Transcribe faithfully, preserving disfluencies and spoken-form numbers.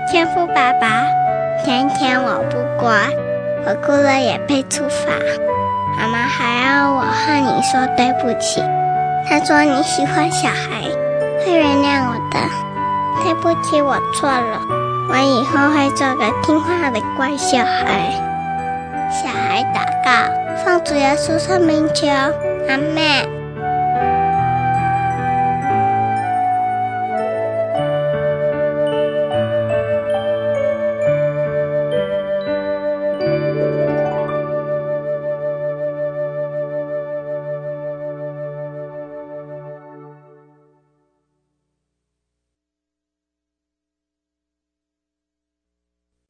天父爸爸，天天我不乖，我哭了也被处罚，妈妈还要我和你说对不起。她说你喜欢小孩，会原谅我的。对不起，我错了，我以后会做个听话的乖小孩。小孩祷告，奉主耶稣圣名求，阿们。